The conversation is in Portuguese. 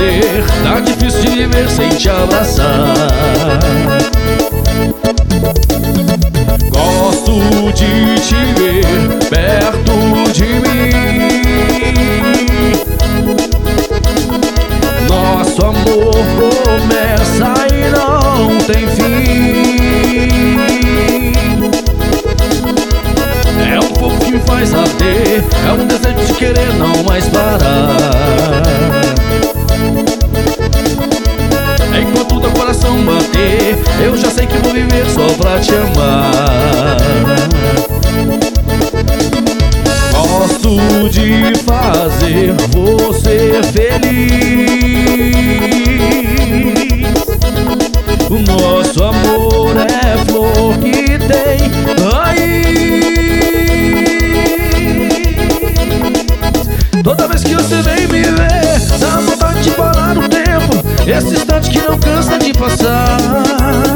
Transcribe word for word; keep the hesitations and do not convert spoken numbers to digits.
fazer, tá difícil de viver sem te abraçar. Gosto de te ver perto de mim. Nosso amor começa e não tem fim. É um fogo que me faz arder, é um desejo de querer não mais parar. Enquanto teu coração bater, eu já sei que vou viver só pra te amar. Gosto de fazer você feliz. O nosso amor é flor que tem raiz. Toda vez que você vem me ver, dá vontade de parar o tempo, esse instante que não cansa de passar.